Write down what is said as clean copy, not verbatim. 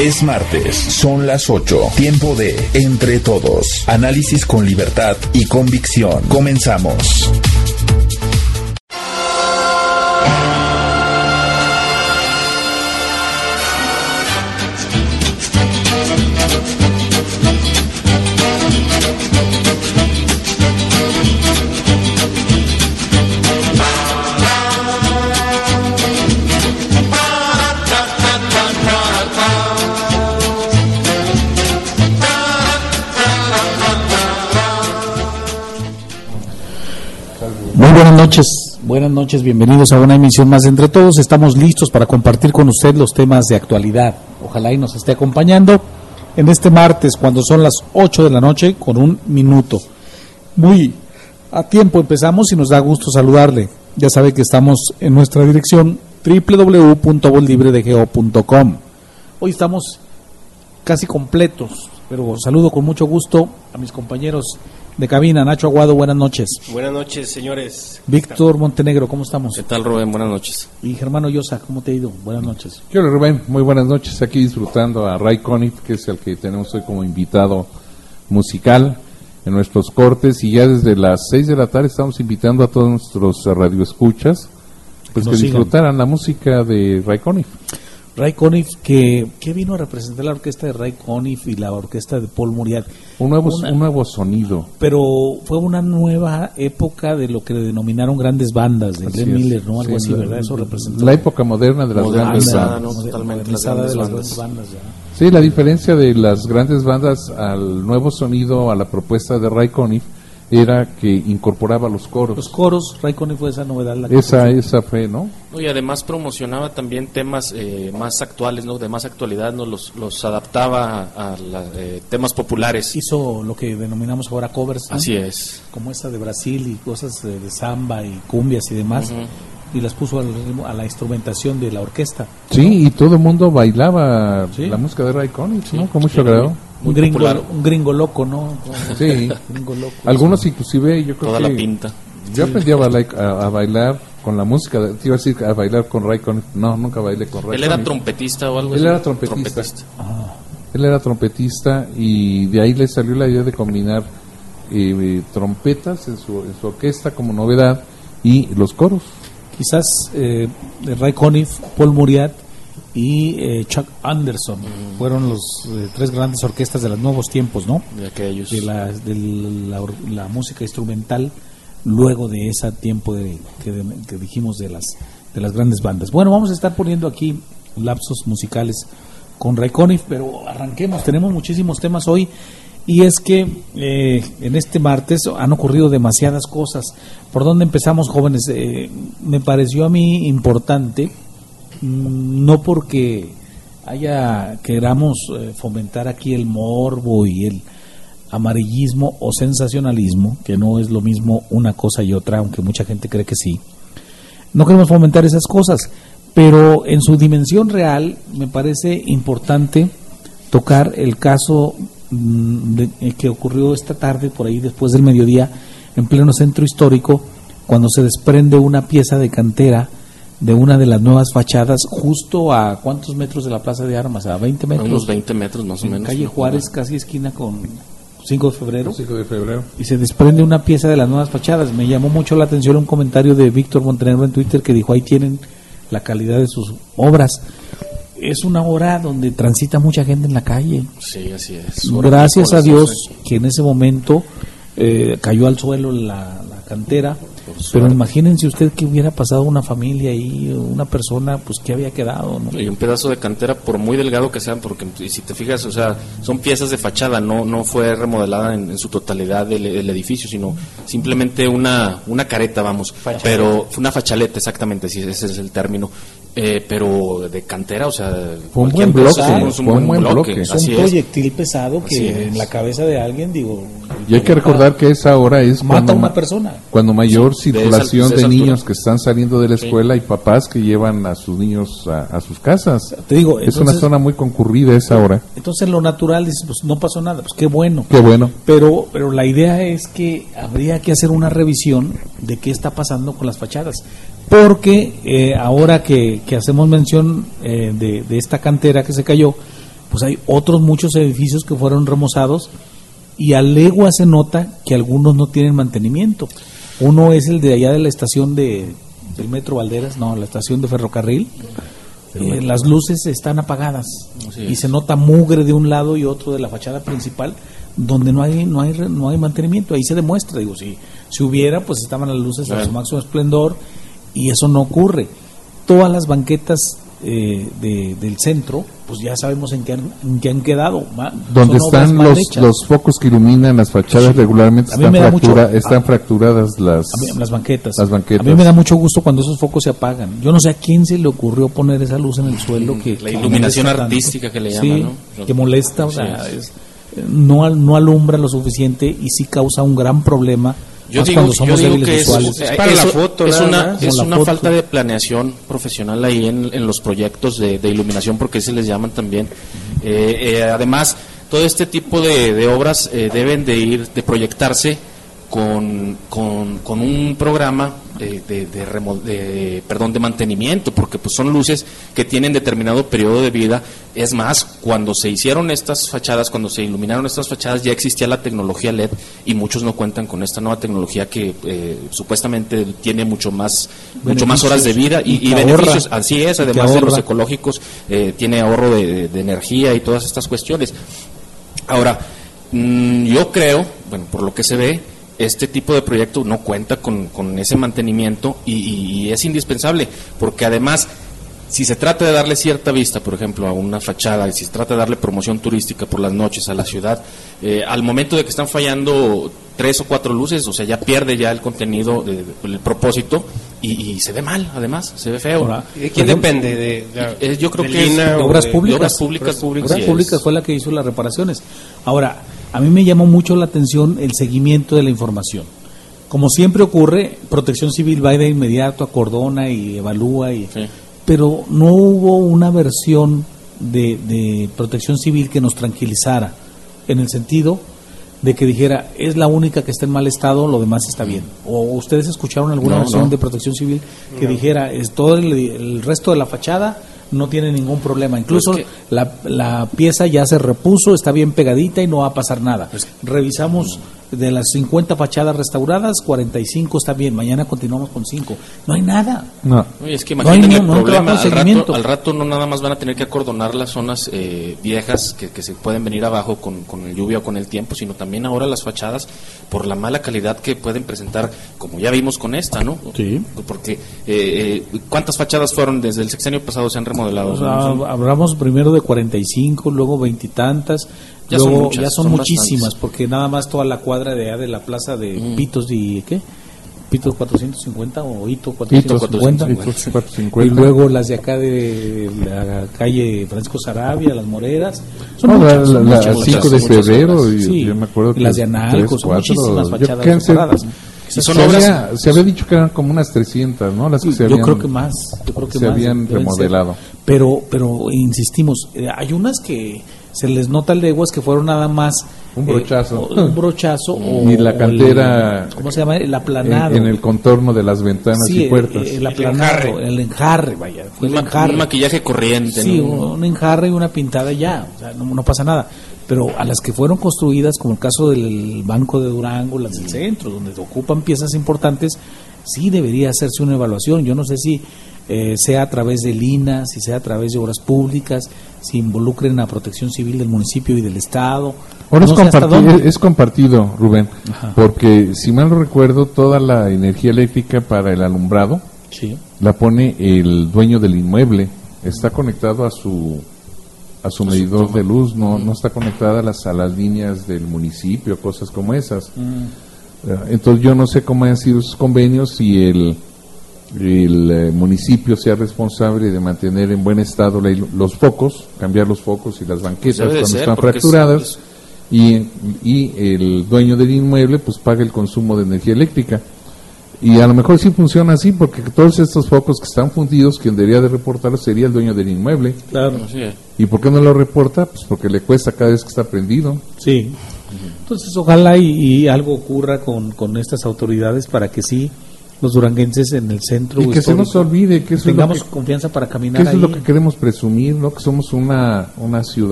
Es martes, son las 8, tiempo de Entre Todos. Análisis con libertad y convicción. Comenzamos. Buenas noches, bienvenidos a una emisión más de Entre Todos. Estamos listos para compartir con usted los temas de actualidad. Ojalá y nos esté acompañando en este martes cuando son las 8 de la noche con un minuto. Muy a tiempo empezamos y nos da gusto saludarle. Ya sabe que estamos en nuestra dirección www.vollibredego.com. Hoy estamos casi completos, pero saludo con mucho gusto a mis compañeros de cabina. Nacho Aguado, buenas noches. Buenas noches, señores. Víctor Montenegro, ¿cómo estamos? ¿Qué tal, Rubén? Buenas noches. Y Germano Llosa, ¿cómo te ha ido? Buenas noches. ¿Qué hola, Rubén? Muy buenas noches. Aquí disfrutando a Ray Conniff, que es el que tenemos hoy como invitado musical en nuestros cortes. Y ya desde las 6 de la tarde estamos invitando a todos nuestros radioescuchas pues que disfrutaran la música de Ray Conniff. Ray Conniff, que vino a representar la orquesta de Ray Conniff y la orquesta de Paul Muriat. Un nuevo sonido. Pero fue una nueva época de lo que denominaron grandes bandas, de Glenn Miller, ¿no? Algo así, ¿verdad? Eso representó. La época moderna de las grandes bandas. No, totalmente las grandes bandas. Sí, la diferencia de las grandes bandas al nuevo sonido, a la propuesta de Ray Conniff, era que incorporaba los coros. Los coros, Ray Conniff fue esa novedad. Esa fue, ¿no? Y además promocionaba también temas más actuales, ¿no? De más actualidad, ¿no? Los adaptaba a temas populares. Hizo lo que denominamos ahora covers, ¿no? Así es. Como esta de Brasil y cosas de samba y cumbias y demás. Y las puso a la instrumentación de la orquesta. Sí, y todo el mundo bailaba la música de Ray Conniff, ¿no? Con mucho agrado. Un gringo loco, ¿no? Sí. Gringo loco. Algunos inclusive, yo creo toda que... la pinta. Yo aprendí a bailar con la música, te iba a decir a bailar con Ray Conniff. No, nunca bailé con Ray Conniff. ¿Él era trompetista o algo así? Él era trompetista. Él era trompetista y de ahí le salió la idea de combinar trompetas en su orquesta como novedad y los coros. Quizás Ray Conniff, Paul Muriat y Chuck Anderson fueron los tres grandes orquestas de los nuevos tiempos, ¿no? De aquellos. De la música instrumental luego de ese tiempo que dijimos de las grandes bandas. Bueno, vamos a estar poniendo aquí lapsos musicales con Ray Conniff, pero arranquemos, tenemos muchísimos temas hoy. Y es que en este martes han ocurrido demasiadas cosas. ¿Por dónde empezamos, jóvenes? Me pareció a mí importante, no porque queramos fomentar aquí el morbo y el amarillismo o sensacionalismo, que no es lo mismo una cosa y otra, aunque mucha gente cree que sí. No queremos fomentar esas cosas, pero en su dimensión real me parece importante tocar el caso que ocurrió esta tarde, por ahí después del mediodía, en pleno centro histórico, cuando se desprende una pieza de cantera de una de las nuevas fachadas, justo a ¿cuántos metros de la Plaza de Armas? A 20 metros. A unos 20 metros más o menos. Calle Juárez, casi esquina con 5 de febrero. 5 de febrero. Y se desprende una pieza de las nuevas fachadas. Me llamó mucho la atención un comentario de Víctor Montenegro en Twitter que dijo: ahí tienen la calidad de sus obras. Es una hora donde transita mucha gente en la calle. Sí, así es. Gracias a Dios que en ese momento cayó al suelo la cantera. Pero imagínense usted que hubiera pasado una familia ahí, una persona, pues que había quedado, ¿no? Y un pedazo de cantera, por muy delgado que sea, porque si te fijas, o sea, son piezas de fachada, no fue remodelada en su totalidad el edificio, sino simplemente una careta, vamos. Fachaleta. Pero fue una fachaleta, exactamente, sí, ese es el término. Pero de cantera, o sea, fue un buen bloque, es un proyectil pesado que en la cabeza de alguien, digo. Y hay que recordar que esa hora es mata a una persona. Cuando mayor circulación de niños que están saliendo de la escuela y papás que llevan a sus niños a sus casas. Te digo, es una zona muy concurrida esa hora. Entonces lo natural es, pues no pasó nada, pues qué bueno. Qué bueno. Pero la idea es que habría que hacer una revisión de qué está pasando con las fachadas. Porque ahora que hacemos mención de esta cantera que se cayó, pues hay otros muchos edificios que fueron remozados y a legua se nota que algunos no tienen mantenimiento. Uno es el de allá de la estación del Metro Valderas, no, la estación de ferrocarril. Las luces están apagadas y se nota mugre de un lado y otro de la fachada principal, donde no hay mantenimiento. Ahí se demuestra, digo, si hubiera, pues estaban las luces a su máximo esplendor, y eso no ocurre. Todas las banquetas del centro, pues ya sabemos en qué han quedado. Donde están los focos que iluminan las fachadas regularmente están fracturadas las banquetas. A mí me da mucho gusto cuando esos focos se apagan. Yo no sé a quién se le ocurrió poner esa luz en el suelo. La iluminación artística que le llaman, ¿no? Que molesta, o sea, no alumbra lo suficiente y sí causa un gran problema. Yo digo que es para la foto, es una falta de planeación profesional ahí en los proyectos de iluminación, porque se les llaman también. Además, todo este tipo de obras deben de proyectarse con un programa de mantenimiento, porque pues son luces que tienen determinado periodo de vida. Es más, cuando se hicieron estas fachadas, cuando se iluminaron estas fachadas, ya existía la tecnología LED y muchos no cuentan con esta nueva tecnología que supuestamente tiene mucho más horas de vida y beneficios. Así es, además de los ecológicos, tiene ahorro de energía y todas estas cuestiones. Ahora, yo creo, bueno, por lo que se ve, este tipo de proyecto no cuenta con ese mantenimiento y es indispensable, porque además, si se trata de darle cierta vista, por ejemplo, a una fachada, y si se trata de darle promoción turística por las noches a la ciudad, al momento de que están fallando 3 o 4 luces, o sea, ya pierde ya el contenido, el propósito, y se ve mal, además, se ve feo. Ahora, ¿de quién depende? Yo creo que es de Obras Públicas. Obras Públicas fue la que hizo las reparaciones. Ahora, a mí me llamó mucho la atención el seguimiento de la información. Como siempre ocurre, Protección Civil va de inmediato, acordona y evalúa, pero no hubo una versión de Protección Civil que nos tranquilizara, en el sentido de que dijera, es la única que está en mal estado, lo demás está bien. ¿O ustedes escucharon alguna versión de Protección Civil que dijera, es todo el resto de la fachada no tiene ningún problema, incluso la pieza ya se repuso, está bien pegadita y no va a pasar nada? Revisamos de las 50 fachadas restauradas, 45 está bien, mañana continuamos con 5. No hay nada. No. Es que imagínate el problema, al rato no nada más van a tener que acordonar las zonas viejas que se pueden venir abajo con el lluvia o con el tiempo, sino también ahora las fachadas por la mala calidad que pueden presentar, como ya vimos con esta, ¿no? Sí. Porque ¿cuántas fachadas fueron desde el sexenio pasado se han remodelado? O sea, hablamos primero de 45, luego 20 y tantas. Ya son muchísimas, bastantes. porque nada más toda la cuadra de la plaza de Pitos y ¿qué? Pitos 450 o Hito 450. Y luego las de acá de la calle Francisco Sarabia, las Moreras. Son muchas, 5 de febrero, sí, yo me acuerdo que las de Analco, son muchísimas fachadas mejoradas. Se había dicho que eran como unas 300, ¿no? Las que se habían, yo creo que más habían remodelado. Pero insistimos, hay unas que se les nota leguas que fueron nada más un brochazo, y la cantera, ¿cómo se llama? El aplanado en el contorno de las ventanas y puertas, el aplanado, el enjarre, vaya, un maquillaje corriente, sí, ¿no? Un enjarre y una pintada ya, o sea, no pasa nada. Pero a las que fueron construidas, como el caso del Banco de Durango, las del centro, donde ocupan piezas importantes, sí debería hacerse una evaluación. Yo no sé si sea a través del INAH, si sea a través de Obras Públicas, si involucren a Protección Civil del municipio y del Estado. Ahora es compartido, Rubén, porque si mal no recuerdo, toda la energía eléctrica para el alumbrado la pone el dueño del inmueble, está conectado a su medidor de luz, no está conectada a las líneas del municipio, cosas como esas. Entonces yo no sé cómo han sido esos convenios, si el municipio sea responsable de mantener en buen estado los focos, cambiar los focos y las banquetas cuando están fracturadas, y el dueño del inmueble pues paga el consumo de energía eléctrica. Y a lo mejor sí funciona así, porque todos estos focos que están fundidos, quien debería de reportarlos sería el dueño del inmueble. Claro. ¿Y por qué no lo reporta? Pues porque le cuesta cada vez que está prendido. Sí. Entonces ojalá y algo ocurra con estas autoridades para que sí los duranguenses en el centro y que se nos olvide que tengamos confianza para caminar que eso ahí. Es lo que queremos presumir, ¿no? Que somos una ciudad